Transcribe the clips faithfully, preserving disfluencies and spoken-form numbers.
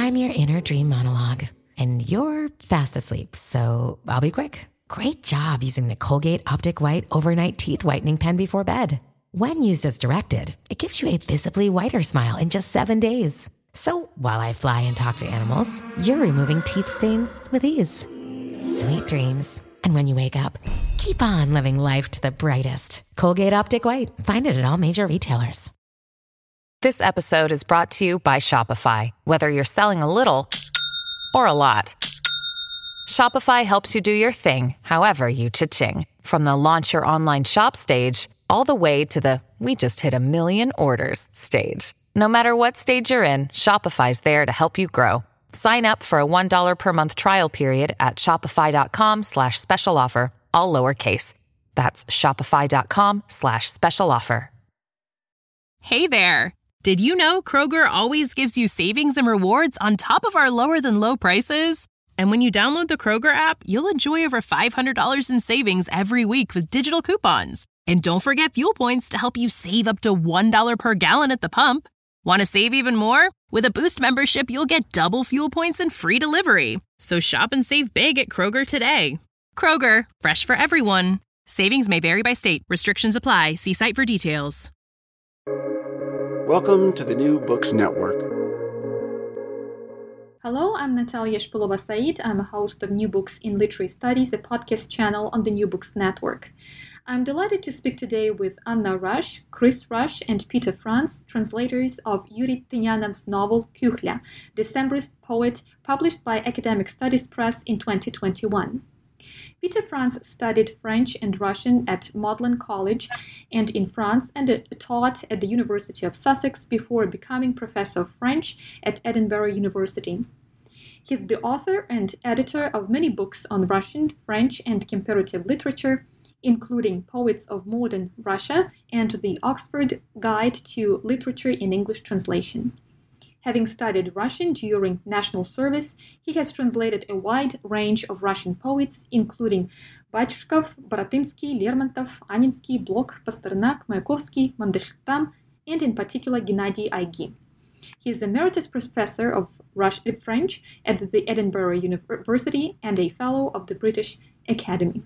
I'm your inner dream monologue, and you're fast asleep, so I'll be quick. Great job using the Colgate Optic White Overnight Teeth Whitening Pen before bed. When used as directed, it gives you a visibly whiter smile in just seven days. So while I fly and talk to animals, you're removing teeth stains with ease. Sweet dreams. And when you wake up, keep on living life to the brightest. Colgate Optic White. Find it at all major retailers. This episode is brought to you by Shopify. Whether you're selling a little or a lot, Shopify helps you do your thing, however you cha-ching. From the launch your online shop stage, all the way to the we just hit a million orders stage. No matter what stage you're in, Shopify's there to help you grow. Sign up for a one dollar per month trial period at shopify.com slash special offer, all lowercase. That's shopify.com slash special offer. Hey there. Did you know Kroger always gives you savings and rewards on top of our lower than low prices? And when you download the Kroger app, you'll enjoy over five hundred dollars in savings every week with digital coupons. And don't forget fuel points to help you save up to one dollar per gallon at the pump. Want to save even more? With a Boost membership, you'll get double fuel points and free delivery. So shop and save big at Kroger today. Kroger, fresh for everyone. Savings may vary by state. Restrictions apply. See site for details. Welcome to the New Books Network. Hello, I'm Natalia Shpilova-Said. I'm a host of New Books in Literary Studies, a podcast channel on the New Books Network. I'm delighted to speak today with Anna Rush, Chris Rush, and Peter Franz, translators of Yuri Tynyanov's novel Kukhlia, Decembrist poet, published by Academic Studies Press in twenty twenty-one. Peter Franz studied French and Russian at Magdalen College and in France and taught at the University of Sussex before becoming professor of French at Edinburgh University. He's the author and editor of many books on Russian, French, and comparative literature, including Poets of Modern Russia and the Oxford Guide to Literature in English Translation. Having studied Russian during national service, he has translated a wide range of Russian poets, including Batchkov, Borotynsky, Lermontov, Aninsky, Blok, Pasternak, Mayakovsky, Mandelstam, and in particular Gennady Aigui. He is emeritus professor of Russian French at the Edinburgh University and a fellow of the British Academy.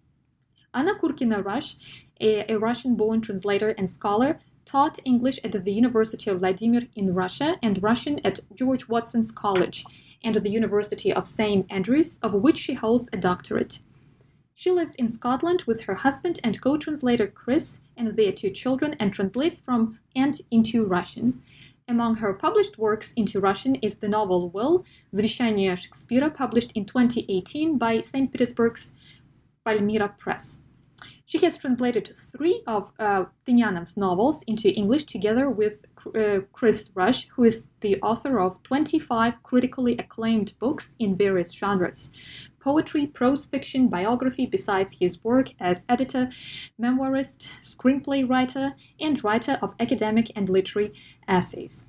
Anna Kurkina-Rush, a, a Russian-born translator and scholar, taught English at the University of Vladimir in Russia and Russian at George Watson's College and at the University of Saint Andrews, of which she holds a doctorate. She lives in Scotland with her husband and co-translator Chris and their two children and translates from and into Russian. Among her published works into Russian is the novel Will, Завещание Шекспира, published in twenty eighteen by Saint Petersburg's Palmyra Press. She has translated three of uh, Tynyanov's novels into English together with uh, Chris Rush, who is the author of twenty-five critically acclaimed books in various genres: poetry, prose fiction, biography, besides his work as editor, memoirist, screenplay writer, and writer of academic and literary essays.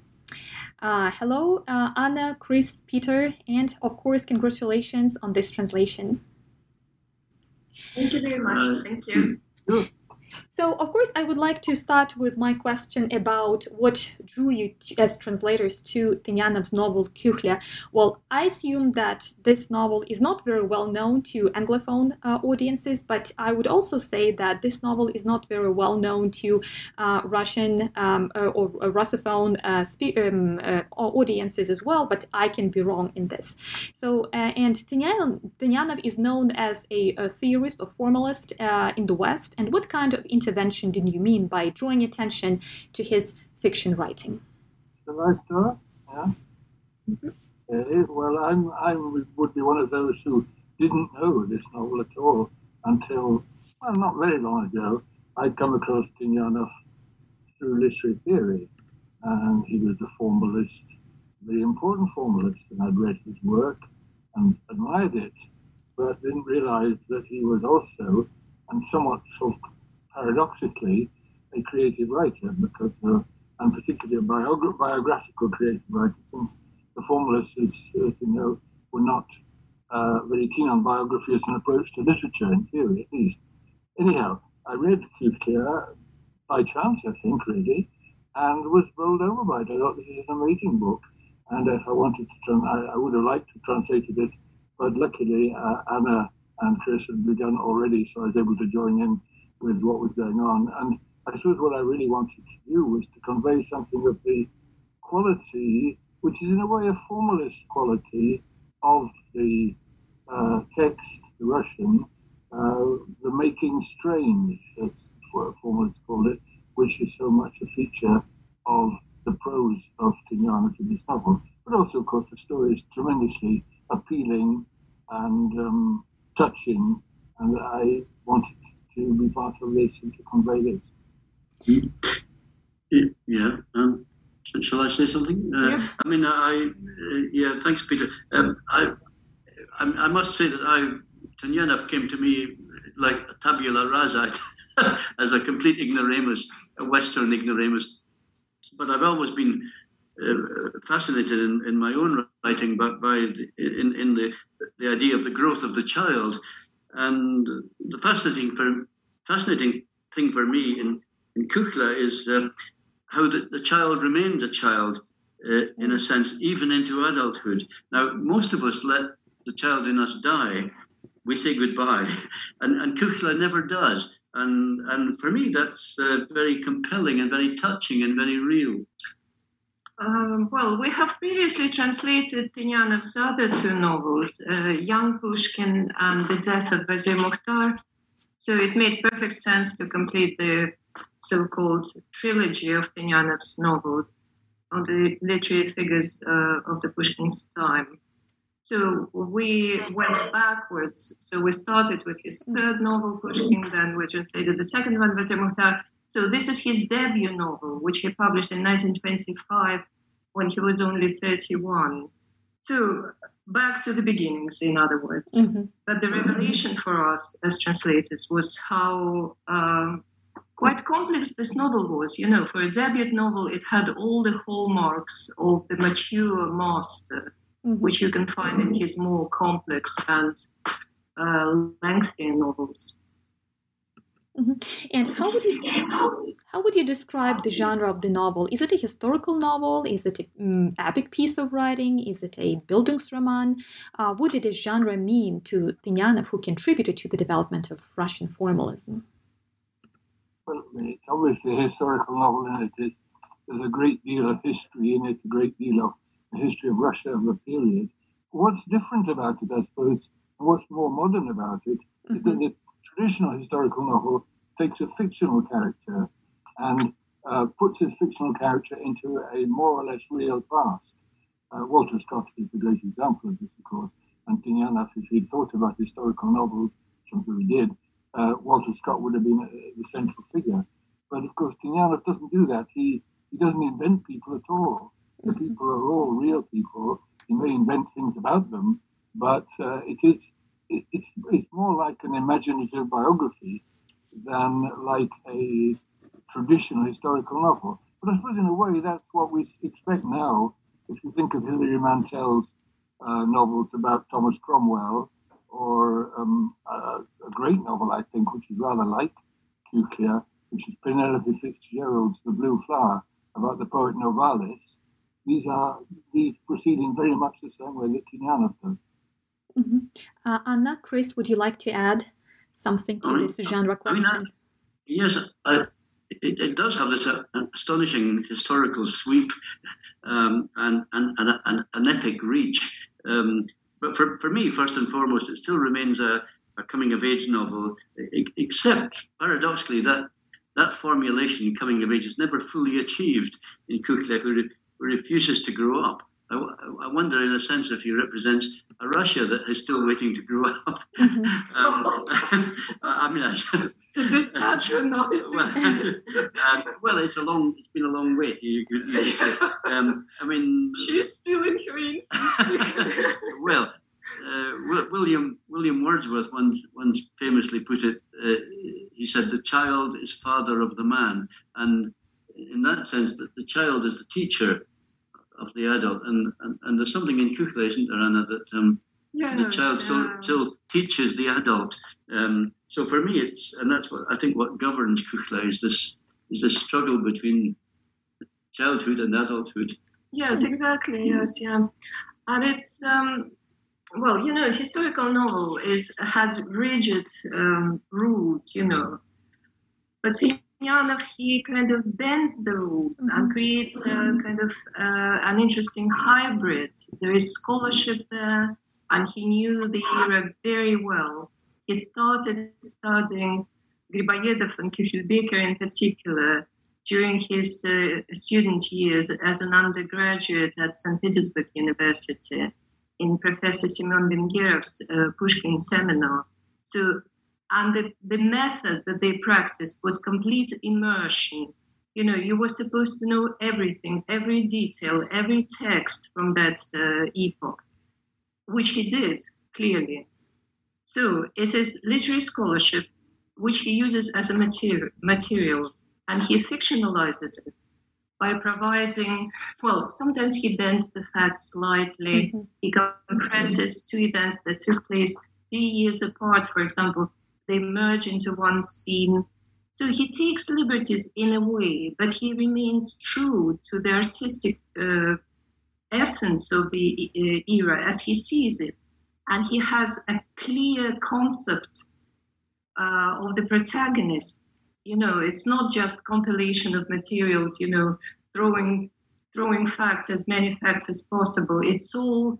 Uh, hello, uh, Anna, Chris, Peter, and of course, congratulations on this translation. Thank you very much. Thank you. So, of course, I would like to start with my question about what drew you to, as translators to Tynyanov's novel Kukhlia. Well, I assume that this novel is not very well known to Anglophone uh, audiences, but I would also say that this novel is not very well known to uh, Russian um, or, or Russophone uh, spe- um, uh, audiences as well, but I can be wrong in this. So, uh, and Tynyanov, Tynyanov is known as a, a theorist or formalist uh, in the West, and what kind of intervention did you mean by drawing attention to his fiction writing? Shall I start? Yeah. Mm-hmm. Uh, well, I'm, I would be one of those who didn't know this novel at all until, well, not very long ago. I'd come across Tynyanov through literary theory, and he was a formalist, a very important formalist, and I'd read his work and admired it, but didn't realize that he was also, and somewhat sort of paradoxically, a creative writer, because, uh, and particularly a biogra- biographical creative writer, since the formalists, as, as you know, were not uh, very keen on biography as an approach to literature, in theory at least. Anyhow, I read Kukhlia by chance, I think, really, and was bowled over by it. I thought this is an amazing book, And if I wanted to, trans- I, I would have liked to translate it, but luckily uh, Anna and Chris had begun already, so I was able to join in with what was going on. And I suppose what I really wanted to do was to convey something of the quality, which is in a way a formalist quality of the uh, text, the Russian, uh, the making strange, that's what formalists call it, which is so much a feature of the prose of Tynyanov in this novel. But also, of course, the story is tremendously appealing and um, touching, and I wanted to be part of this and to convey this. Mm. Yeah. Um, shall I say something? Uh, yeah. I mean, I uh, yeah. Thanks, Peter. Um, I, I I must say that I Tynyanov came to me like a tabula rasa, as a complete ignoramus, a Western ignoramus. But I've always been uh, fascinated in, in my own writing by, by the, in in the the idea of the growth of the child, and the fascinating for fascinating thing for me in in Kuchla is uh, how the, the child remains a child uh, in a sense, even into adulthood. Now, most of us let the child in us die. We say goodbye, and and Kuchla never does. And and for me, that's uh, very compelling and very touching and very real. Um, well, we have previously translated Tynyanov's other two novels, uh, Young Pushkin and The Death of Vazir Mukhtar. So it made perfect sense to complete the so-called trilogy of Tynyanov's novels on the literary figures uh, of the Pushkin's time. So we went backwards. So we started with his third novel, Pushkin, then we translated the second one, Vazir Mukhtar. So this is his debut novel, which he published in nineteen twenty-five when he was only thirty-one. So back to the beginnings, in other words. Mm-hmm. But the revelation for us as translators was how um, quite complex this novel was. You know, for a debut novel, it had all the hallmarks of the mature master, mm-hmm. which you can find in his more complex and uh, lengthy novels. Mm-hmm. And how would you how would you describe the genre of the novel? Is it a historical novel? Is it an um, epic piece of writing? Is it a Bildungsroman? Uh, what did the genre mean to Tynyanov, who contributed to the development of Russian formalism? Well, it's obviously a historical novel, and it is. There's a great deal of history in it, a great deal of the history of Russia of the period. What's different about it, I suppose, and what's more modern about it, mm-hmm. is that the traditional historical novel takes a fictional character and uh, puts this fictional character into a more or less real past. Uh, Walter Scott is the great example of this, of course, and Tynyanov, if he'd thought about historical novels, which I'm sure he did, uh, Walter Scott would have been uh, the central figure. But of course, Tynyanov doesn't do that. He, he doesn't invent people at all. The people are all real people. He may invent things about them, but uh, it is it, it's it's more like an imaginative biography than like a traditional historical novel. But I suppose in a way that's what we expect now. If you think of Hilary Mantel's uh, novels about Thomas Cromwell, or um, a, a great novel I think, which is rather like Kuchla, which is Penelope Fitzgerald's The Blue Flower, about the poet Novalis. These are these proceeding very much the same way that Tynyanov does. Mm-hmm. Uh, Anna, Chris, would you like to add something to this genre question? I mean, I, yes, I, it, it does have this uh, astonishing historical sweep um, and, and, and, and an epic reach. Um, but for, for me, first and foremost, it still remains a, a coming-of-age novel, except, paradoxically, that that formulation, coming of age, is never fully achieved in Kuchla, who, re, who refuses to grow up. I, I wonder, in a sense, if he represents a Russia that is still waiting to grow up. Mm-hmm. um, I mean, I, it's a bit patronizing. Well, uh, well, it's a long, it's been a long wait. You, you, you, um, I mean, she's still in her infancy. Well, uh, William William Wordsworth once once famously put it. Uh, he said, "The child is father of the man," and in that sense, that the child is the teacher of the adult, and, and, and there's something in Kuchla, isn't there, Anna, that um, yes, the child still, yeah. still teaches the adult. Um, so for me, it's, and that's what I think what governs Kuchla is this is this struggle between childhood and adulthood, Yes, exactly. Yes, yeah. And it's, um, well, you know, historical novel is has rigid um, rules, you know. But Tynyanov, he kind of bends the rules mm-hmm. and creates a kind of uh, an interesting hybrid. There is scholarship there, and he knew the era very well. He started studying Griboyedov and Kychelbeker in particular during his uh, student years as an undergraduate at Saint Petersburg University in Professor Semyon Vengerov's uh, Pushkin seminar. So, and the, the method that they practiced was complete immersion. You know, you were supposed to know everything, every detail, every text from that uh, epoch, which he did, clearly. So it is literary scholarship, which he uses as a material, material, and he fictionalizes it by providing, well, sometimes he bends the facts slightly. Mm-hmm. He compresses two events that took place three years apart, for example. They merge into one scene. So he takes liberties in a way, but he remains true to the artistic uh, essence of the uh, era as he sees it. And he has a clear concept uh, of the protagonist. You know, it's not just compilation of materials, you know, throwing throwing facts, as many facts as possible. It's all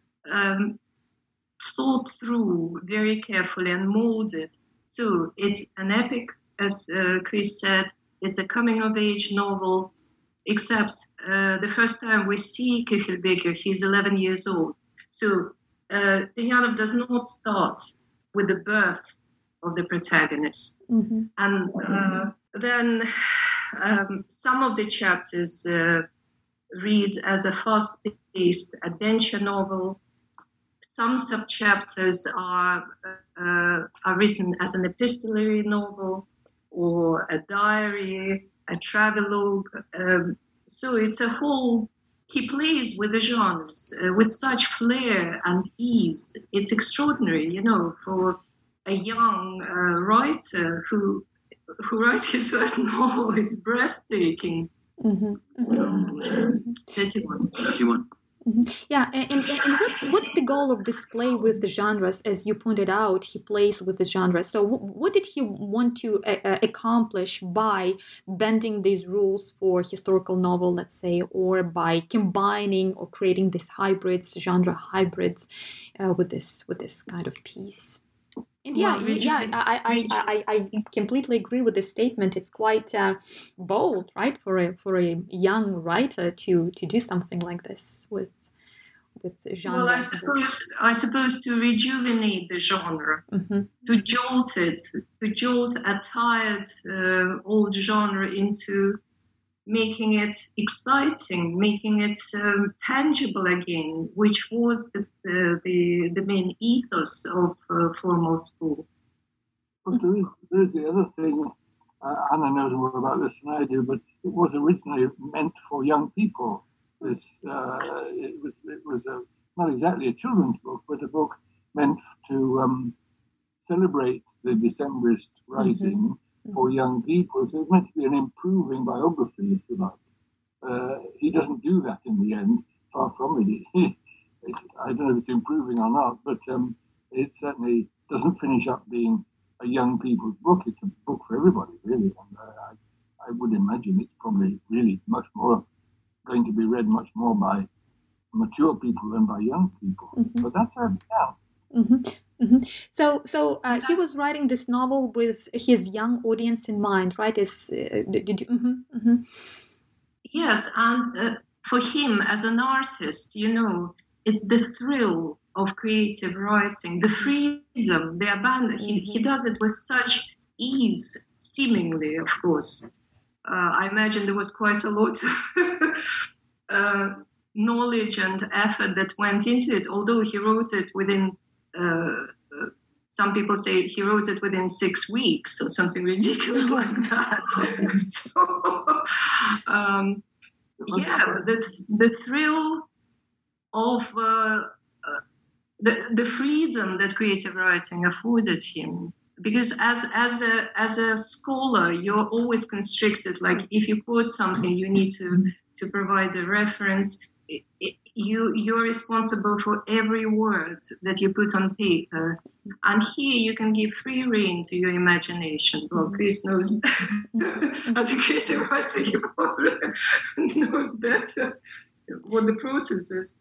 um, thought through very carefully and molded. So it's an epic, as uh, Chris said. It's a coming-of-age novel, except uh, the first time we see Kychelbeker, he's eleven years old. So uh, Tynyanov does not start with the birth of the protagonist. Mm-hmm. And uh, then um, some of the chapters uh, read as a fast-paced adventure novel. Some sub-chapters are, uh, are written as an epistolary novel or a diary, a travelogue. Um, so it's a whole, he plays with the genres uh, with such flair and ease. It's extraordinary, you know, for a young uh, writer who who writes his first novel. It's breathtaking. Mm-hmm. Mm-hmm. thirty-one. thirty-one. Mm-hmm. Yeah, and, and, and what's what's the goal of this play with the genres? As you pointed out, he plays with the genres. So w- what did he want to uh, accomplish by bending these rules for historical novel, let's say, or by combining or creating these hybrids, genre hybrids, uh, with this with this kind of piece? And yeah, well, yeah, I, I, I, I completely agree with this statement. It's quite uh, bold, right, for a for a young writer to, to do something like this with with genre. Well, I suppose I suppose to rejuvenate the genre, mm-hmm. to jolt it, to jolt a tired uh, old genre into making it exciting, making it um, tangible again, which was the the, the, the main ethos of uh, formal school. But there is, there is the other thing, uh, Anna knows more about this than I do, but it was originally meant for young people. This, uh, it was, it was a, not exactly a children's book, but a book meant to um, celebrate the Decembrist rising, mm-hmm. for young people. So it's meant to be an improving biography, if you like. Uh, he doesn't do that in the end, far from it. it I don't know if it's improving or not, but um, it certainly doesn't finish up being a young people's book. It's a book for everybody, really. And uh, I, I would imagine it's probably really much more going to be read much more by mature people than by young people. Mm-hmm. But that's a, yeah. Mm-hmm. Mm-hmm. So, so uh, he was writing this novel with his young audience in mind, right? Is uh, did you? Mm-hmm, mm-hmm. Yes, and uh, for him as an artist, you know, it's the thrill of creative writing, the freedom, the abandon. Mm-hmm. He he does it with such ease, seemingly, of course. Uh, I imagine there was quite a lot of uh, knowledge and effort that went into it. Although he wrote it within. Uh, some people say he wrote it within six weeks or something ridiculous like that. so, um, yeah, the the thrill of uh, uh, the the freedom that creative writing afforded him. Because as as a as a scholar, you're always constricted. Like if you quote something, you need to to provide a reference. It, it, you, you're responsible for every word that you put on paper. And here you can give free rein to your imagination. Well, Chris knows, as a creative writer, he probably knows better what the process is.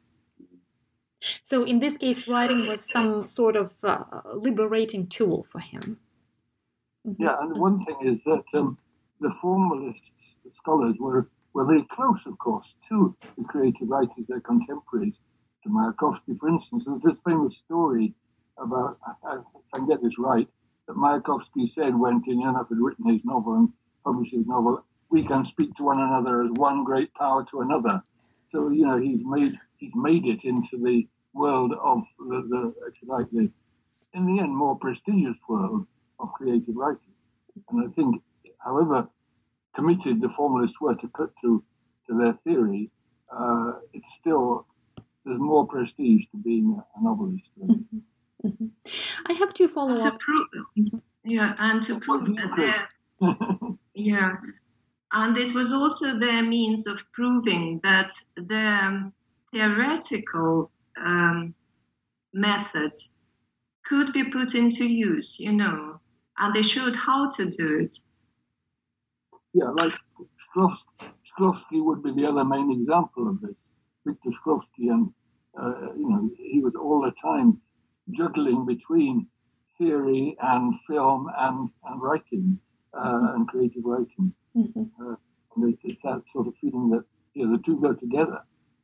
So in this case, writing was some sort of uh, liberating tool for him. Yeah, and one thing is that um, the formalists, the scholars, were, were very close, of course, to the creative writers, their contemporaries, to Mayakovsky, for instance. There's this famous story about, I, I can get this right, that Mayakovsky said when Tynyanov had written his novel and published his novel, we can speak to one another as one great power to another. So, you know, he's made he's made it into the world of the, the if you like, the, in the end, more prestigious world of creative writers. And I think, however committed the formalists were to put to, to their theory, uh, it's still, there's more prestige to being a novelist. Mm-hmm. Mm-hmm. I have to follow to up. Prove, yeah, and to prove that they're, yeah. And it was also their means of proving that their theoretical um, methods could be put into use, you know, and they showed how to do it. Yeah, like Shklovsky, Shklovsky would be the other main example of this. Victor Shklovsky, and, uh, you know, he was all the time juggling between theory and film and, and writing uh, and creative writing. Mm-hmm. Uh, and it's that sort of feeling that, you know, the two go together.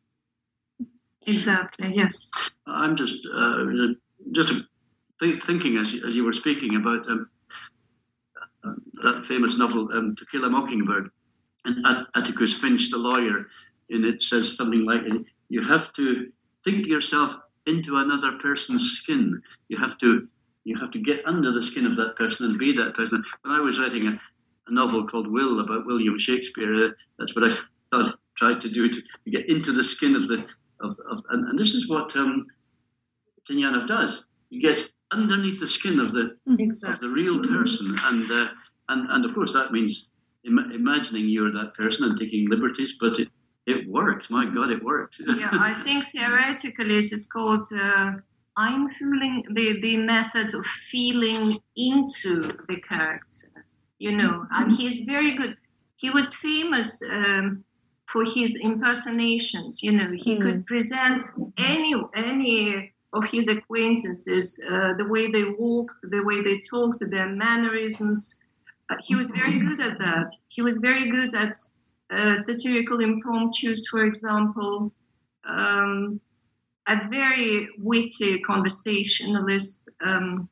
Exactly, yes. I'm just uh, just th- thinking as you, as you were speaking about um, uh, that famous novel, um, To Kill a Mockingbird, and At- Atticus Finch, the lawyer, in it says something like, you have to think yourself into another person's skin. You have to you have to get under the skin of that person and be that person. When I was writing a, a novel called Will about William Shakespeare, uh, that's what I thought, tried to do, to, to get into the skin of the Of, of, and, and this is what um, Tynyanov does. He gets underneath the skin of the exactly. of the real person, and uh, and and of course that means im- imagining you're that person and taking liberties. But it it works. My God, it works. Yeah, I think theoretically it is called uh, I'm feeling the the method of feeling into the character. You know, and he's very good. He was famous. Um, for his impersonations, you know, he mm. could present any any of his acquaintances, uh, the way they walked, the way they talked, their mannerisms. Uh, he was very good at that. He was very good at uh, satirical impromptus, for example, um, a very witty conversationalist. Um,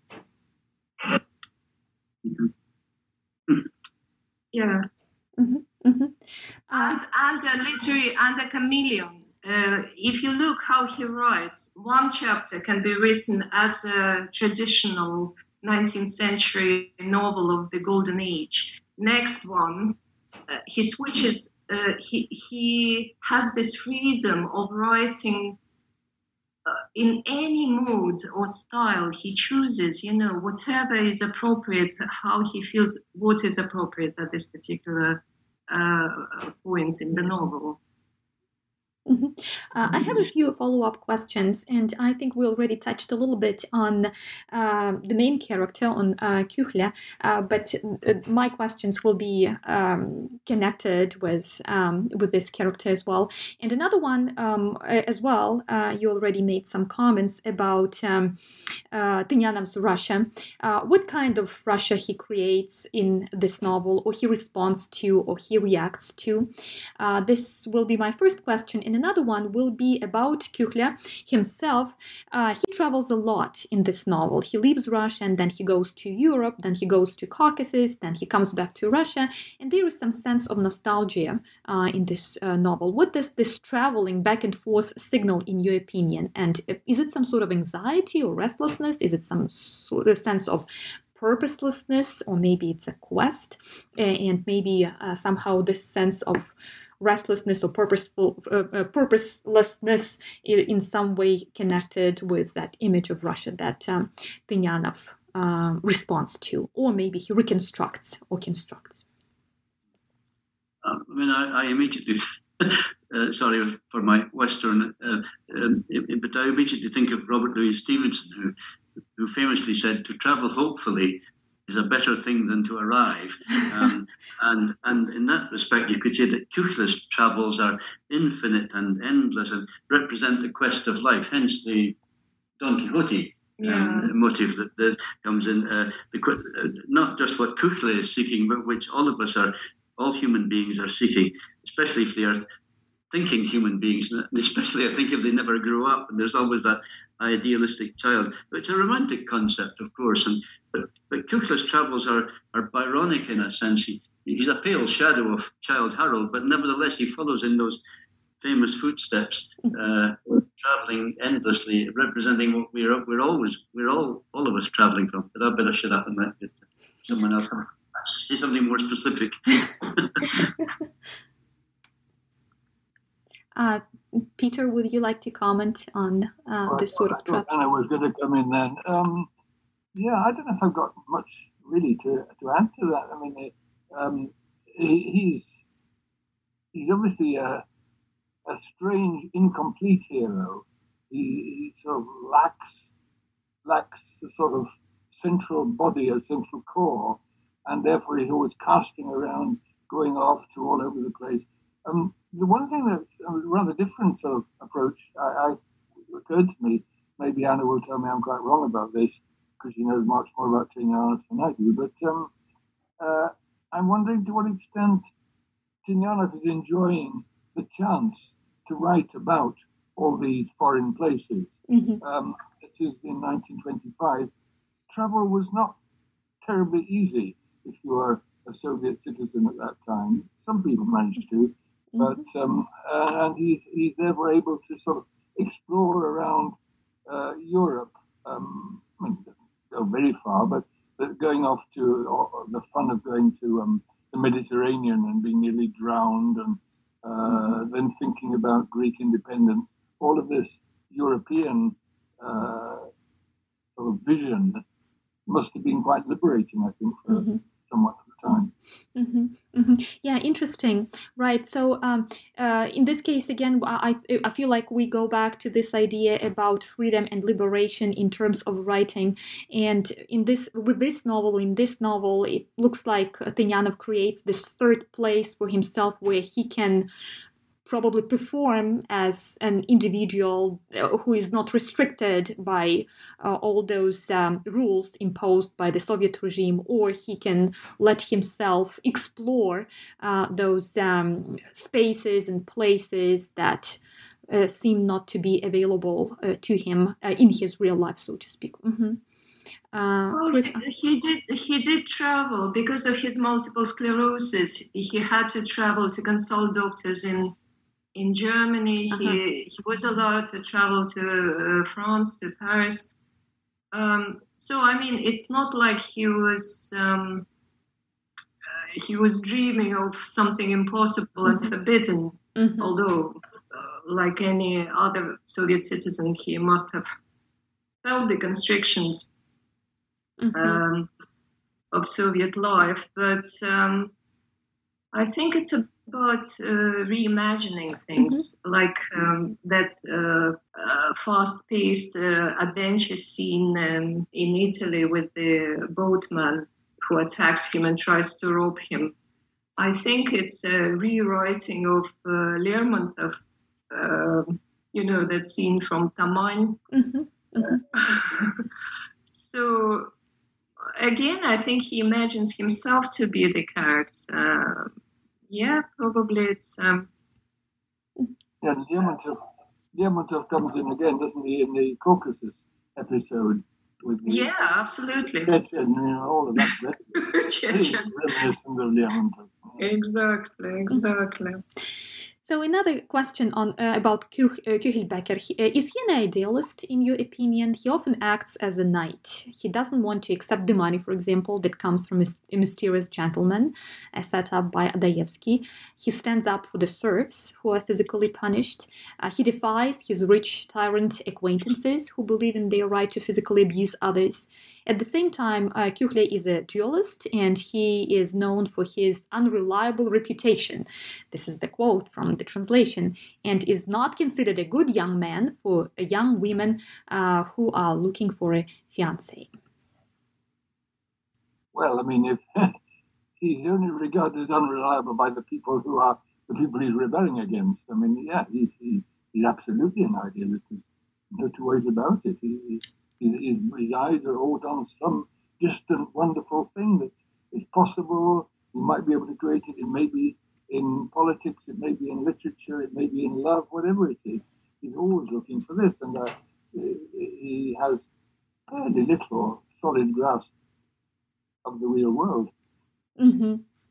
yeah. Mm-hmm. Mm-hmm. And, and a literary and a chameleon. Uh, if you look how he writes, one chapter can be written as a traditional nineteenth century novel of the Golden Age. Next one, uh, he switches. Uh, he he has this freedom of writing uh, in any mood or style he chooses. You know, whatever is appropriate, how he feels, what is appropriate at this particular Uh, points in the novel. Mm-hmm. Uh, I have a few follow-up questions, and I think we already touched a little bit on uh, the main character, on uh, Kykhля, uh, but uh, my questions will be um, connected with um, with this character as well. And another one um, as well, uh, you already made some comments about um, uh, Tynyanov's Russia. Uh, what kind of Russia he creates in this novel, or he responds to, or he reacts to? Uh, this will be my first question. And another one will be about Kykhля himself. Uh, he travels a lot in this novel. He leaves Russia and then he goes to Europe, then he goes to Caucasus, then he comes back to Russia. And there is some sense of nostalgia uh, in this uh, novel. What does this traveling back and forth signal in your opinion? And is it some sort of anxiety or restlessness? Is it some sort of sense of purposelessness, or maybe it's a quest, and maybe uh, somehow this sense of restlessness or purposeful uh, uh, purposelessness in some way connected with that image of Russia that um, Tynyanov uh, responds to, or maybe he reconstructs or constructs. Um, I mean, I, I immediately uh, sorry for my Western, uh, um, but I immediately think of Robert Louis Stevenson, who who famously said, "To travel hopefully is a better thing than to arrive." Um, and and in that respect, you could say that Kuchler's travels are infinite and endless and represent the quest of life, hence the Don Quixote Yeah. um, motive that, that comes in. Uh, the, uh, not just what Kuchler is seeking, but which all of us are, all human beings are seeking, especially if they are thinking human beings, and especially I think if they never grow up, and there's always that idealistic child. But it's a romantic concept, of course, and but, but Kuchler's travels are, are Byronic in a sense. He, he's a pale shadow of Childe Harold, but nevertheless he follows in those famous footsteps, uh, traveling endlessly, representing what we're we're always we're all all of us traveling from. But I better shut up and let someone else say something more specific. uh, Peter, would you like to comment on uh, well, this sort of travel? I was going to come in then. Um, yeah, I don't know if I've got much really to to add to that. I mean, um, he, he's he's obviously a. a strange, incomplete hero. He, he sort of lacks lacks a sort of central body, a central core, and therefore he's always casting around, going off to all over the place. Um, the one thing that's a rather different sort of approach I, I occurred to me, maybe Anna will tell me I'm quite wrong about this, because she knows much more about Tynianov than I do, but um, uh, I'm wondering to what extent Tynianov is enjoying the chance to write about all these foreign places. Mm-hmm. Um, it is in nineteen twenty-five. Travel was not terribly easy if you were a Soviet citizen at that time. Some people managed to, mm-hmm. but um, uh, and he's he's therefore able to sort of explore around uh, Europe. Um, I mean, go very far, but, but going off to uh, the fun of going to um, the Mediterranean and being nearly drowned and Uh, then thinking about Greek independence, all of this European uh, sort of vision must have been quite liberating, I think, for mm-hmm. someone at the time. Mm-hmm. Mm-hmm. Yeah, interesting. Right. So um, uh, in this case, again, I, I feel like we go back to this idea about freedom and liberation in terms of writing. And in this, with this novel, in this novel, it looks like Tynianov creates this third place for himself where he can probably perform as an individual who is not restricted by uh, all those um, rules imposed by the Soviet regime, or he can let himself explore uh, those um, spaces and places that uh, seem not to be available uh, to him uh, in his real life, so to speak. Mm-hmm. Uh, well, Chris... he did. He did travel because of his multiple sclerosis. He had to travel to consult doctors in. In Germany, uh-huh. he he was allowed to travel to uh, France, to Paris. Um, so I mean, it's not like he was um, uh, he was dreaming of something impossible mm-hmm. and forbidden. Mm-hmm. Although, uh, like any other Soviet citizen, he must have felt the constrictions mm-hmm. um, of Soviet life. But um, I think it's a about uh, reimagining things mm-hmm. like um, that uh, uh, fast-paced uh, adventure scene um, in Italy with the boatman who attacks him and tries to rob him. I think it's a rewriting of uh, Lermontov, uh, you know, that scene from Taman. Mm-hmm. Mm-hmm. So again, I think he imagines himself to be the character. Uh, Yeah, probably it's. Um... Yeah, Lermontov, Lermontov comes in again, doesn't he, in the Caucasus episode? With the yeah, absolutely. Chechen, you know, all of that. Chechen. Reminiscent of Lermontov. Exactly, exactly. So another question on uh, about Kuch, uh, Kuchelbecker. He, uh, is he an idealist, in your opinion? He often acts as a knight. He doesn't want to accept the money, for example, that comes from a, a mysterious gentleman uh, set up by Adayevsky. He stands up for the serfs who are physically punished. Uh, he defies his rich tyrant acquaintances who believe in their right to physically abuse others. At the same time, uh, Kuhle is a dualist, and he is known for his unreliable reputation. This is the quote from the translation, and is not considered a good young man for young women uh, who are looking for a fiancé. Well, I mean, if he's only regarded as unreliable by the people who are the people he's rebelling against. I mean, yeah, he's he, he's absolutely an idealist. There's no two ways about it. He, he, his, his eyes are all on some distant, wonderful thing that is possible. He might be able to create it. It may be in politics. It may be in literature. It may be in love. Whatever it is, he's always looking for this, and uh, he has fairly little solid grasp of the real world. Mm-hmm.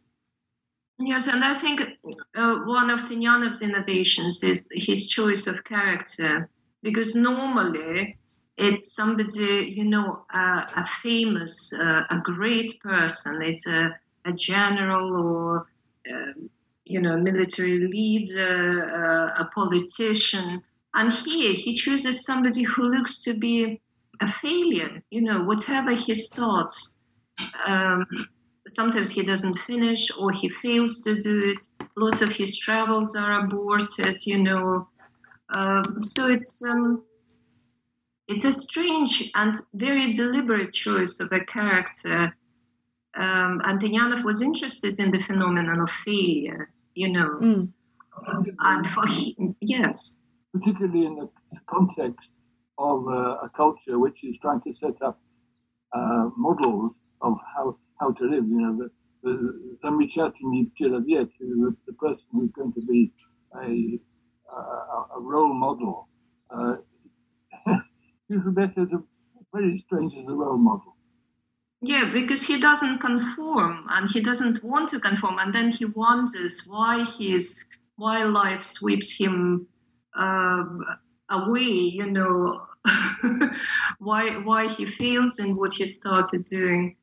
Yes, and I think uh, one of Tynyanov's innovations is his choice of character, because normally it's somebody, you know, uh, a famous, uh, a great person. It's a, a general or, uh, you know, military leader, uh, a politician. And here he chooses somebody who looks to be a failure, you know, whatever he starts. Um, Sometimes he doesn't finish or he fails to do it. Lots of his travels are aborted, you know. Um, so it's um, it's a strange and very deliberate choice of a character. Um, and Tynyanov was interested in the phenomenon of failure, you know. Mm. And for him, yes. Particularly in the context of uh, a culture which is trying to set up uh, models of how how to live, you know, the, the Zamечательный человек, the, the person who's going to be a, a, a role model. Uh, Rebecca is a, very strange as a role model. Yeah, because he doesn't conform and he doesn't want to conform, and then he wonders why his why life sweeps him uh, away, you know, why why he fails in what he started doing.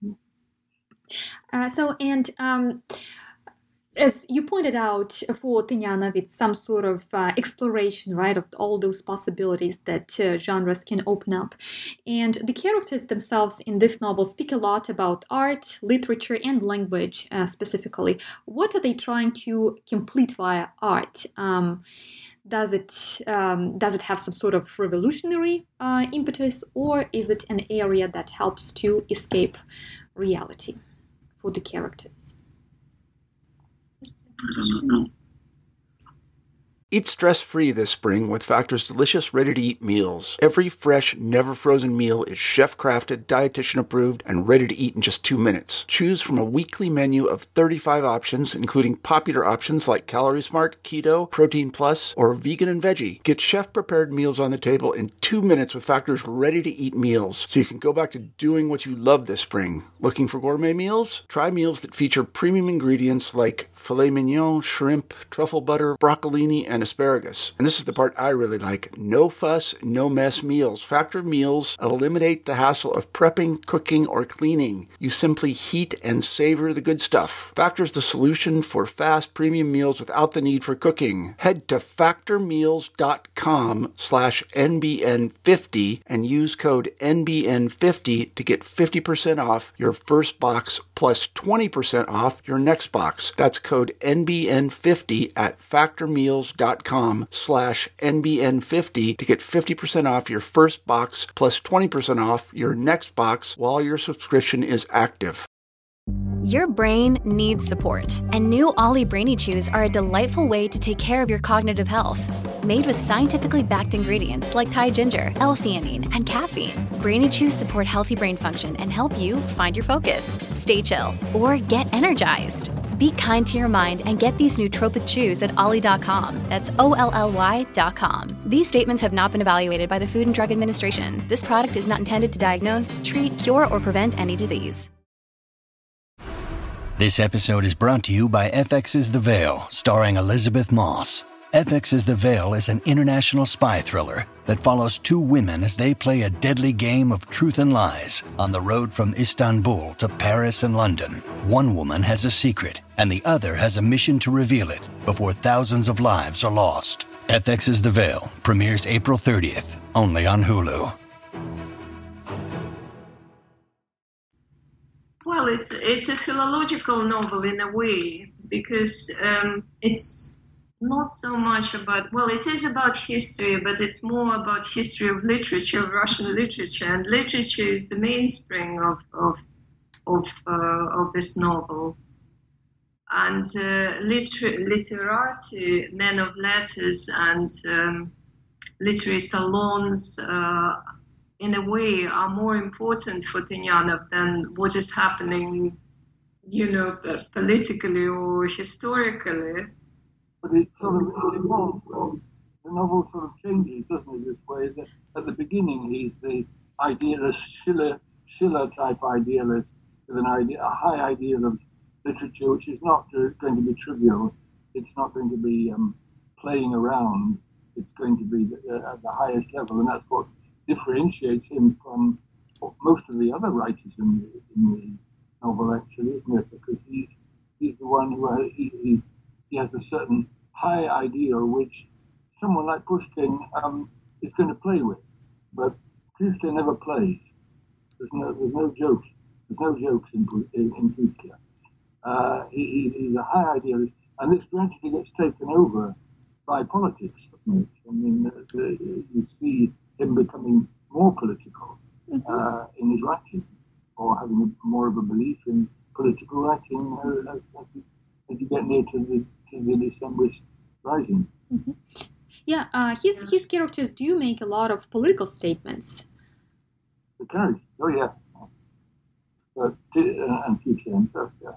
Uh, so, and um, as you pointed out, for Tynyanov, it's some sort of uh, exploration, right, of all those possibilities that uh, genres can open up. And the characters themselves in this novel speak a lot about art, literature, and language uh, specifically. What are they trying to complete via art? Um, does it um, does it have some sort of revolutionary uh, impetus, or is it an area that helps to escape reality for the characters? I don't know. Eat stress-free this spring with Factor's delicious, ready-to-eat meals. Every fresh, never-frozen meal is chef-crafted, dietitian-approved, and ready to eat in just two minutes. Choose from a weekly menu of thirty-five options, including popular options like Calorie Smart, Keto, Protein Plus, or Vegan and Veggie. Get chef-prepared meals on the table in two minutes with Factor's ready-to-eat meals, so you can go back to doing what you love this spring. Looking for gourmet meals? Try meals that feature premium ingredients like filet mignon, shrimp, truffle butter, broccolini, and asparagus. And this is the part I really like. No fuss, no mess meals. Factor meals eliminate the hassle of prepping, cooking, or cleaning. You simply heat and savor the good stuff. Factor's the solution for fast premium meals without the need for cooking. Head to factormeals.com slash NBN50 and use code N B N fifty to get fifty percent off your first box plus twenty percent off your next box. That's code N B N fifty at factormeals.com slash NBN50 to get fifty percent off your first box plus twenty percent off your next box while your subscription is active. Your brain needs support, and new Ollie Brainy Chews are a delightful way to take care of your cognitive health. Made with scientifically backed ingredients like Thai ginger, L-theanine, and caffeine, Brainy Chews support healthy brain function and help you find your focus, stay chill, or get energized. Be kind to your mind and get these nootropic chews at ollie dot com. That's O L L Y dot com. These statements have not been evaluated by the Food and Drug Administration. This product is not intended to diagnose, treat, cure, or prevent any disease. This episode is brought to you by F X's The Veil, starring Elizabeth Moss. F X's The Veil is an international spy thriller that follows two women as they play a deadly game of truth and lies on the road from Istanbul to Paris and London. One woman has a secret, and the other has a mission to reveal it before thousands of lives are lost. F X's The Veil premieres April thirtieth, only on Hulu. Well, it's it's a philological novel in a way, because um, it's not so much about, well, it is about history, but it's more about history of literature, of Russian literature, and literature is the mainspring of of of, uh, of this novel. And uh, liter- literati, men of letters, and um, literary salons, uh, in a way, are more important for Tynyanov than what is happening, you know, politically or historically. But it sort of it evolves. The novel sort of changes, doesn't it, this way? That at the beginning, he's the idealist, Schiller, Schiller type idealist, with an idea, a high ideal of literature, which is not uh, going to be trivial. It's not going to be um, playing around. It's going to be the, uh, at the highest level, and that's what differentiates him from most of the other writers in the, in the novel, actually, isn't it? Because he's he's the one who uh, he, he he has a certain high ideal which someone like Pushkin um, is going to play with, but Pushkin never plays. There's no there's no jokes. There's no jokes in in, in Pushkin. Uh, he, he's a high idealist, and this gradually gets taken over by politics, doesn't it? I mean, uh, the, you see him becoming more political mm-hmm. uh, in his writing, or having a, more of a belief in political writing uh, as, as, you, as you get near to the, to the Decembrist rising. Mm-hmm. Yeah, uh, his, yeah. his characters do make a lot of political statements. The characters, oh yeah. But, uh, and future himself, yeah.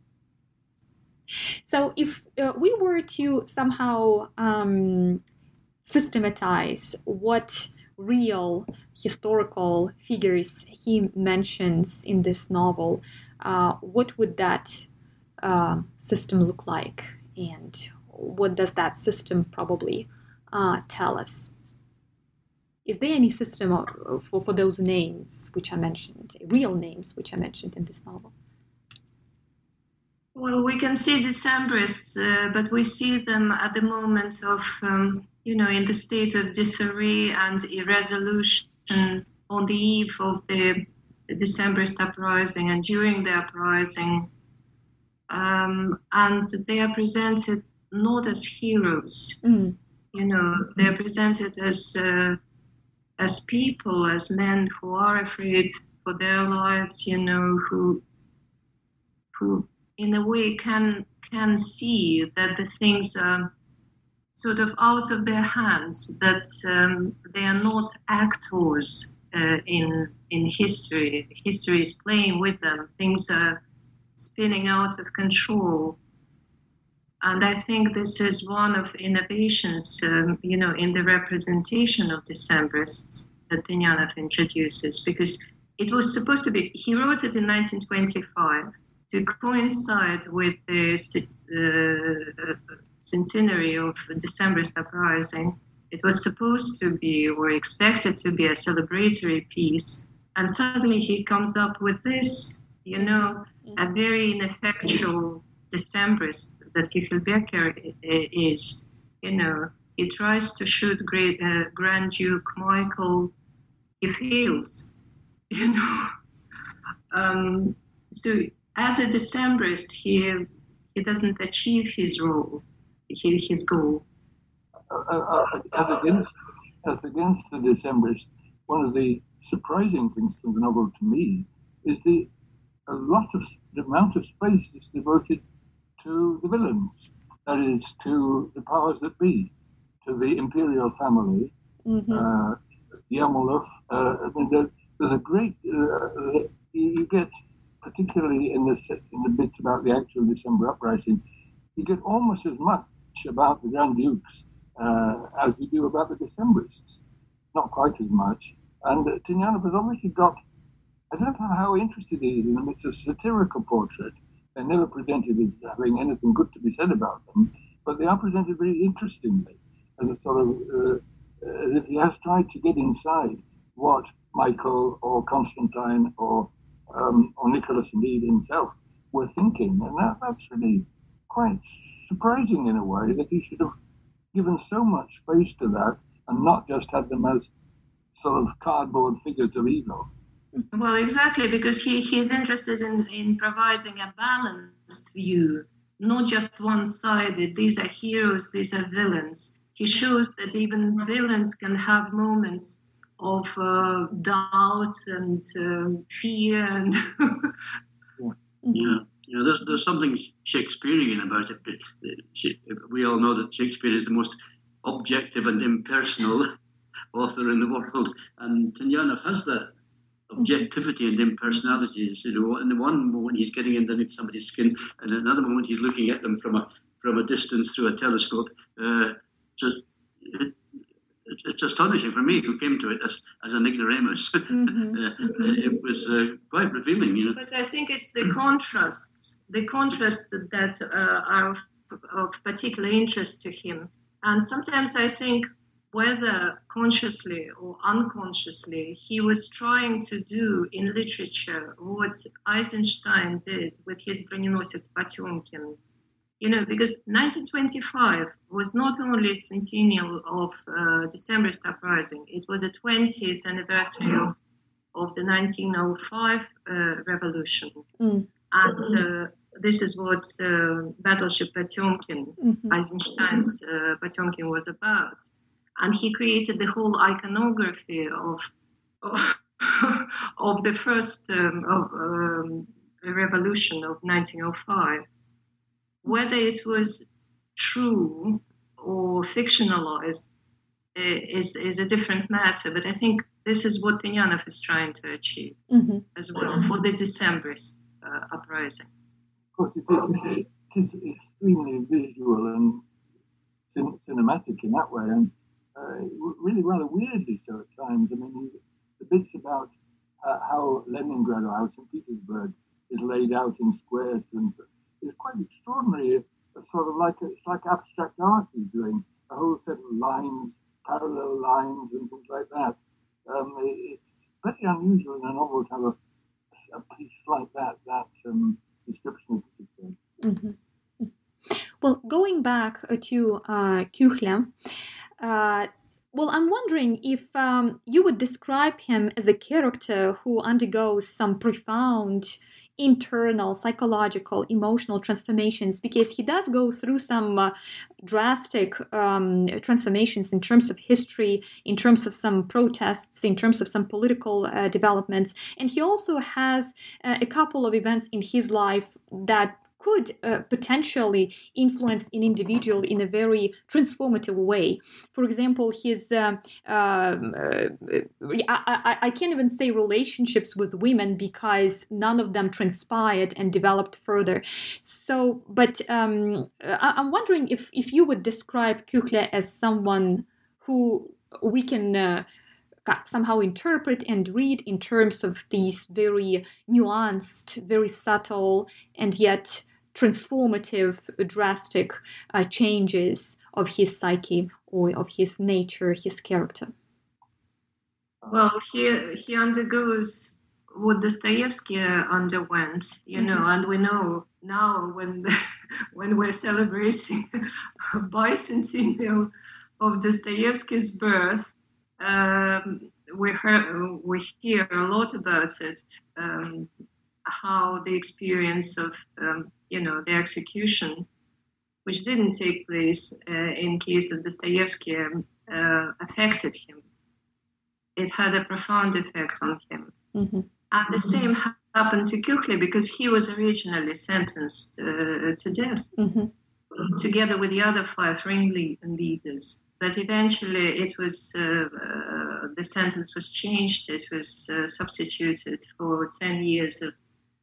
So if uh, we were to somehow um, systematize what real historical figures he mentions in this novel, uh, what would that uh, system look like? And what does that system probably uh, tell us? Is there any system for, for those names which I mentioned, real names which I mentioned in this novel? Well, we can see Decembrists, uh, but we see them at the moment of, um, you know, in the state of disarray and irresolution on the eve of the Decembrist uprising and during the uprising. Um, and they are presented not as heroes, mm. you know, they are presented as uh, as people, as men who are afraid for their lives, you know, who who. in a way can can see that the things are sort of out of their hands, that um, they are not actors uh, in in history. History is playing with them. Things are spinning out of control. And I think this is one of innovations, um, you know, in the representation of Decembrists that Tynyanov introduces, because it was supposed to be, he wrote it in nineteen twenty-five, to coincide with the uh, centenary of the Decembrist uprising. It was supposed to be, or expected to be, a celebratory piece. And suddenly he comes up with this, you know, a very ineffectual Decembrist that Küchelbecker is. You know, he tries to shoot great, uh, Grand Duke Michael. He fails, you know. Um, so as a Decembrist, he he doesn't achieve his role, his goal. Uh, uh, as against as against the Decembrists, one of the surprising things from the novel to me is the a lot of the amount of space is devoted to the villains, that is, to the powers that be, to the imperial family, mm-hmm. uh, Yermolov. Uh, I mean, there, there's a great uh, you get. Particularly in the in the bits about the actual December uprising, you get almost as much about the Grand Dukes uh, as you do about the Decembrists. Not quite as much. And uh, Tynyanov has obviously got, I don't know how interested he is in them. It's a satirical portrait. They're never presented as having anything good to be said about them, but they are presented very interestingly, as a sort of, uh, as if he has tried to get inside what Michael or Constantine or Um, or Nicholas indeed himself were thinking, and that, that's really quite surprising in a way that he should have given so much space to that and not just had them as sort of cardboard figures of evil. Well, exactly, because he, he's interested in, in providing a balanced view, not just one-sided. These are heroes, these are villains. He shows that even villains can have moments of uh, doubt and um, fear. And yeah, you know, there's there's something Shakespearean about it. We all know that Shakespeare is the most objective and impersonal author in the world, and Tynyanov has that objectivity and impersonality. You know, in the one moment he's getting underneath somebody's skin, and in another moment he's looking at them from a from a distance through a telescope. Uh, so it, it, it's astonishing for me, who came to it as, as an ignoramus. Mm-hmm. uh, it was uh, quite revealing, you know. But I think it's the contrasts, the contrasts that uh, are of, of particular interest to him. And sometimes I think, whether consciously or unconsciously, he was trying to do in literature what Eisenstein did with his Bronenосец Potemkin. You know, because nineteen twenty-five was not only a centennial of uh, Decembrist uprising, it was a twentieth anniversary of, of the nineteen oh five uh, revolution. Mm. And uh, this is what uh, Battleship Potemkin, mm-hmm. Eisenstein's uh, Potemkin, was about. And he created the whole iconography of of, of the first um, of, um, revolution of nineteen oh five. Whether it was true or fictionalized is is a different matter. But I think this is what Tynyanov is trying to achieve mm-hmm. as well for the Decembrist uh, uprising. Of course, it is, it is extremely visual and cin- cinematic in that way, and uh, really rather weirdly so at times. I mean, the bits about uh, how Leningrad or how Saint Petersburg is laid out in squares and is quite extraordinary. It's sort of like a, it's like abstract art he's doing, a whole set of lines, parallel lines, and things like that. Um, it, it's very unusual in a novel to have a, a piece like that. That um, description of the situation. Mm-hmm. Well, going back to uh, Küchler, uh, well, I'm wondering if um, you would describe him as a character who undergoes some profound internal, psychological, emotional transformations, because he does go through some uh, drastic um, transformations in terms of history, in terms of some protests, in terms of some political uh, developments. And he also has uh, a couple of events in his life that could uh, potentially influence an individual in a very transformative way. For example, his, uh, um, uh, I, I, I can't even say relationships with women because none of them transpired and developed further. So, but um, I, I'm wondering if, if you would describe Küchler as someone who we can uh, somehow interpret and read in terms of these very nuanced, very subtle, and yet transformative, drastic uh, changes of his psyche or of his nature, his character. Well, he he undergoes what Dostoevsky underwent, you know, mm-hmm. and we know now when the, when we're celebrating bicentennial of Dostoevsky's birth, um, we heard, we hear a lot about it. Um, how the experience of, um, you know, the execution, which didn't take place uh, in case of Dostoevsky, uh, affected him. It had a profound effect on him. Mm-hmm. And the same happened to Küchler because he was originally sentenced uh, to death, mm-hmm. together with the other five ringleaders. But eventually it was, uh, uh, the sentence was changed. It was uh, substituted for ten years of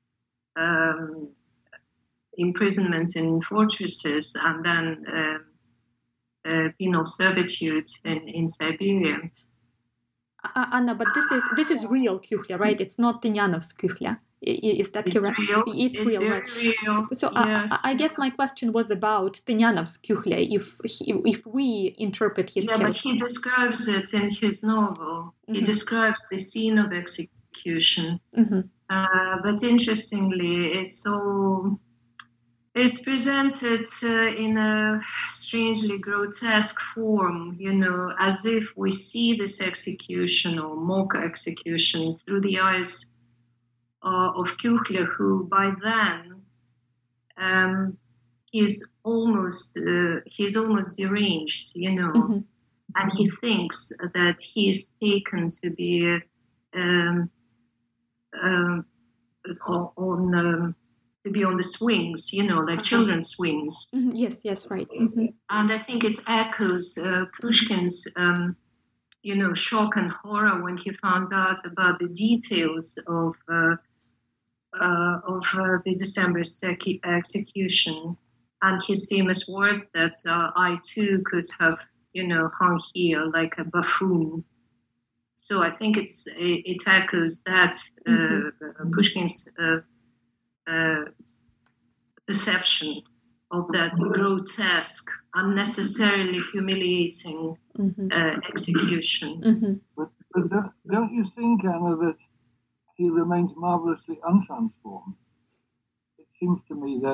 Um, imprisonment in fortresses and then uh, uh, penal servitude in, in Siberia. Uh, Anna, but this is this is real Küchler, right? It's not Tynyanov's Küchler. Is that it's correct? Real. It's, it's real, right? Real. So yes. I, I guess my question was about Tynyanov's Küchler. If he, if we interpret his yeah, character. but he describes it in his novel. Mm-hmm. He describes the scene of execution. Mm-hmm. Uh, but interestingly, it's all it's presented uh, in a strangely grotesque form, you know, as if we see this execution or mock execution through the eyes uh, of Kuchler, who by then um, is almost uh, he's almost deranged, you know, mm-hmm. and he thinks that he's taken to be um, um, on. Um, to be on the swings, you know, like okay. children's swings. Mm-hmm. Yes, yes, right. Mm-hmm. And I think it echoes uh, Pushkin's, um, you know, shock and horror when he found out about the details of uh, uh, of uh, the December sec- execution, and his famous words that uh, I too could have, you know, hung here like a buffoon. So I think it's it, it echoes that uh, mm-hmm. Pushkin's uh, Uh, perception of that grotesque, unnecessarily humiliating mm-hmm. uh, execution. Mm-hmm. But, but don't, don't you think, Anna, that he remains marvelously untransformed? It seems to me that...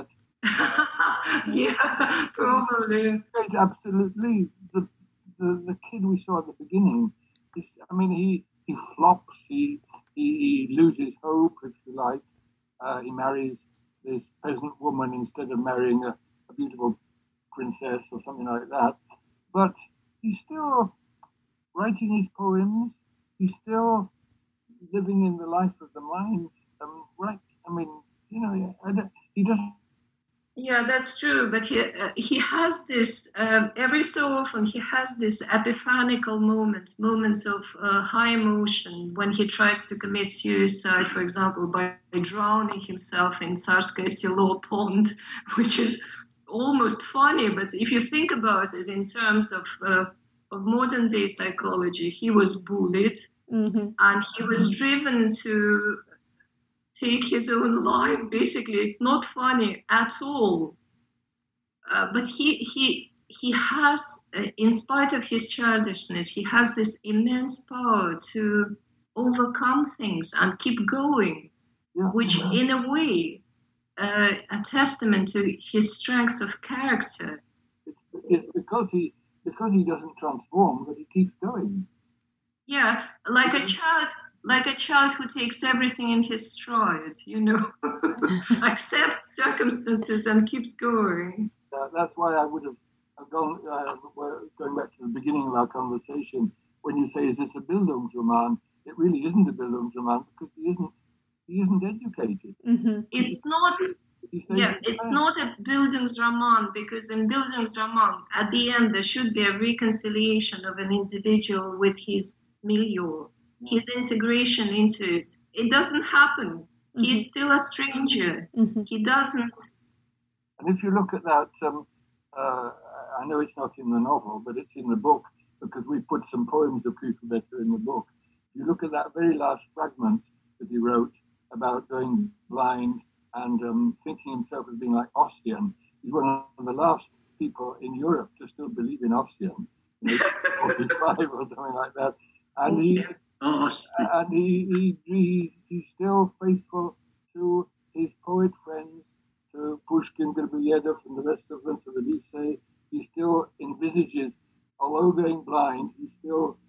yeah, probably. Absolutely. The, the the kid we saw at the beginning, is, I mean, he, he flops, he, he loses hope, if you like. Uh, he marries this peasant woman instead of marrying a, a beautiful princess or something like that. But he's still writing his poems. He's still living in the life of the mind. Um, right? I mean, you know, I don't, he doesn't. Yeah, that's true. But he uh, he has this uh, every so often. He has this epiphanical moment, moments of uh, high emotion when he tries to commit suicide, for example, by drowning himself in Tsarskoye Selo pond, which is almost funny. But if you think about it in terms of uh, of modern day psychology, he was bullied mm-hmm. and he was driven to take his own life. Basically, it's not funny at all. Uh, but he he he has, uh, in spite of his childishness, he has this immense power to overcome things and keep going, yeah. which, in a way, uh, a testament to his strength of character. It's, it's because he because he doesn't transform, but he keeps going. Yeah, like a child. Like a child who takes everything in his stride, you know, accepts circumstances and keeps going. Uh, that's why I would have gone, uh, going back to the beginning of our conversation, when you say, is this a Bildungsroman? It really isn't a Bildungsroman because he isn't, he isn't educated. Mm-hmm. It's not, yeah, it's not a Bildungsroman because in Bildungsroman, at the end, there should be a reconciliation of an individual with his milieu. His integration into it. It doesn't happen. Mm-hmm. He's still a stranger. Mm-hmm. He doesn't. And if you look at that, um, uh, I know it's not in the novel, but it's in the book because we put some poems of Kuchelbäcker in the book. If you look at that very last fragment that he wrote about going blind and um, thinking himself as being like Ossian, he's one of the last people in Europe to still believe in Ossian, forty-five or something like that. And he. Oh, and he, he, he he's still faithful to his poet friends, to Pushkin, Griboyedov, and the rest of them, to the Lycée. He still envisages, although going blind, he's still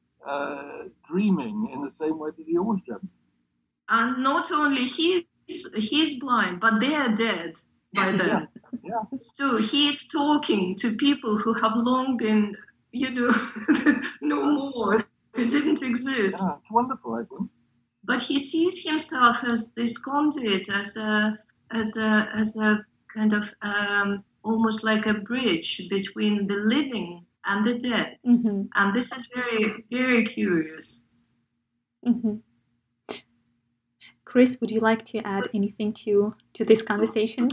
uh, dreaming in the same way that he always dreamt. And not only he's, he's blind, but they are dead by then. yeah. yeah. So he's talking to people who have long been, you know, no more. It didn't exist. Yeah, it's wonderful, I think. But he sees himself as this conduit, as a, as a, as a kind of um, almost like a bridge between the living and the dead. Mm-hmm. And this is very, very curious. Mm-hmm. Chris, would you like to add anything to to this conversation?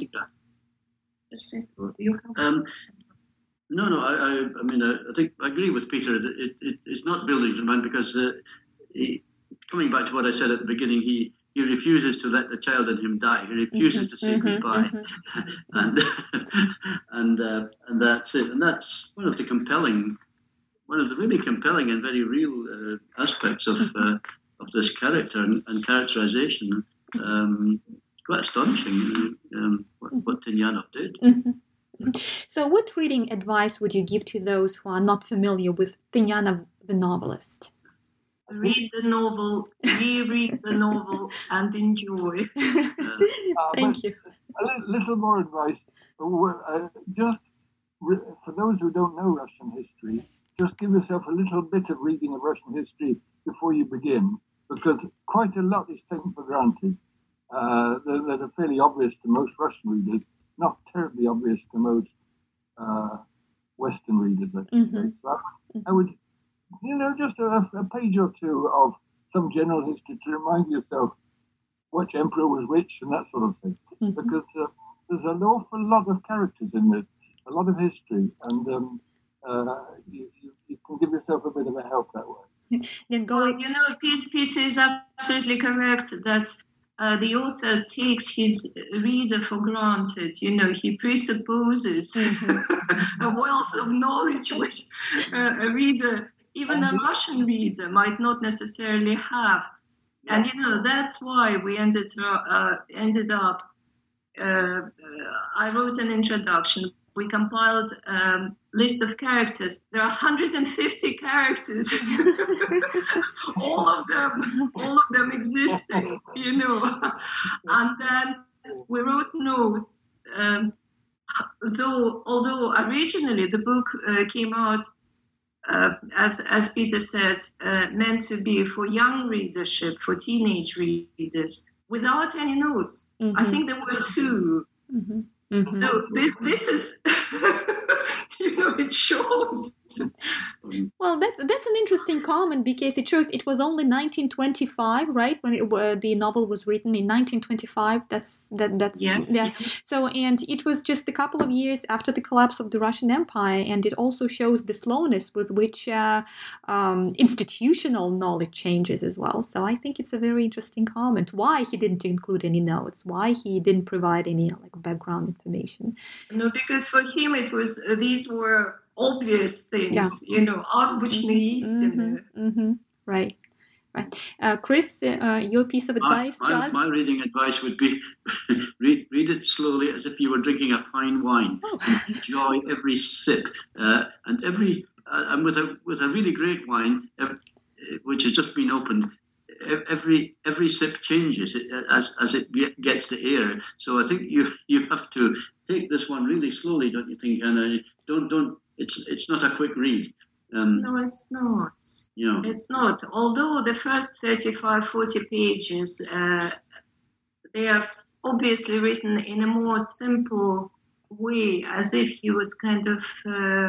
Um, No, no. I, I, I mean, I, I think I agree with Peter that it, it, it's not Bildungsroman because uh, he, coming back to what I said at the beginning, he, he refuses to let the child in him die. He refuses mm-hmm, to say mm-hmm, goodbye, mm-hmm. and and uh, and that's it. And that's one of the compelling, one of the really compelling and very real uh, aspects of uh, of this character and, and characterization. Um, quite astonishing um, what, what Tynyanov did. Mm-hmm. So what reading advice would you give to those who are not familiar with Tynyanov the novelist? Read the novel, reread the novel, and enjoy. Uh, Thank you. A little, little more advice. Uh, just re- for those who don't know Russian history, just give yourself a little bit of reading of Russian history before you begin, because quite a lot is taken for granted. Uh, that are fairly obvious to most Russian readers, not terribly obvious to most uh, Western readers, let's Mm-hmm. say. So I, I would, you know, just a, a page or two of some general history to remind yourself which emperor was which and that sort of thing. Mm-hmm. Because uh, there's an awful lot of characters in this, a lot of history, and um, uh, you, you, you can give yourself a bit of a help that way. Then go. Well, you know, Pete, Peter is absolutely correct that uh, the author takes his reader for granted. You know, he presupposes Mm-hmm. a wealth of knowledge which uh, a reader, even a Russian reader, might not necessarily have. And, you know, that's why we ended, uh, ended up, uh, uh, I wrote an introduction. We compiled a um, list of characters. There are one hundred fifty characters, all of them, all of them existing, you know. And then we wrote notes. Um, though, although originally the book uh, came out, uh, as as Peter said, uh, meant to be for young readership, for teenage readers, without any notes. Mm-hmm. I think there were two. Mm-hmm. Mm-hmm. So this, this is, you know, it shows. Well, that's that's an interesting comment because it shows it was only nineteen twenty-five, right? When it, uh, the novel was written in nineteen twenty-five. That's that that's yes, yeah. yes. So and it was just a couple of years after the collapse of the Russian Empire, and it also shows the slowness with which uh, um, institutional knowledge changes as well. So I think it's a very interesting comment. Why he didn't include any notes? Why he didn't provide any like background information? No, because for him it was uh, these were obvious things, Yeah. you know, азбучные истины. Mm-hmm, mm-hmm. Right, right. Uh, Chris, uh, your piece of advice, my, my, Jazz? my reading advice would be read, read it slowly as if you were drinking a fine wine. Oh. Enjoy every sip. Uh, and every uh, and with a with a really great wine, uh, which has just been opened, every every sip changes as as it gets the air. So I think you you have to take this one really slowly, don't you think, Hannah? Don't don't. It's it's not a quick read. Um, No, it's not. you know. It's not. Although the first thirty-five, forty pages, uh, they are obviously written in a more simple way, as if he was kind of uh,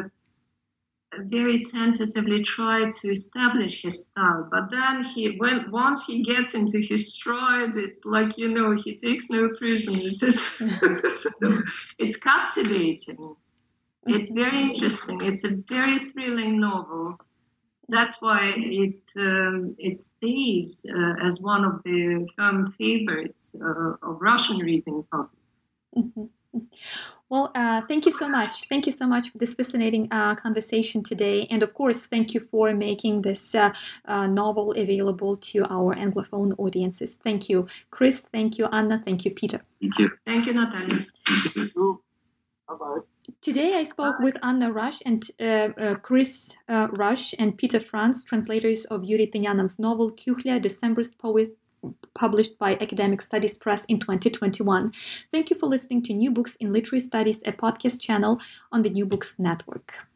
very tentatively tried to establish his style. But then he, when once he gets into his stride, it's like, you know, he takes no prisoners. It's, so it's captivating. It's very interesting. It's a very thrilling novel. That's why it um, it stays uh, as one of the firm favorites uh, of Russian reading public. Mm-hmm. Well, uh, thank you so much. Thank you so much for this fascinating uh, conversation today. And of course, thank you for making this uh, uh, novel available to our Anglophone audiences. Thank you, Chris. Thank you, Anna. Thank you, Peter. Thank you. Thank you, Natalia. Thank you. Bye-bye. Today I spoke with Anna Rush and uh, uh, Chris uh, Rush and Peter Franz, translators of Yuri Tynyanov's novel Kyukhlia, Decemberist Poet, published by Academic Studies Press in twenty twenty-one. Thank you for listening to New Books in Literary Studies, a podcast channel on the New Books Network.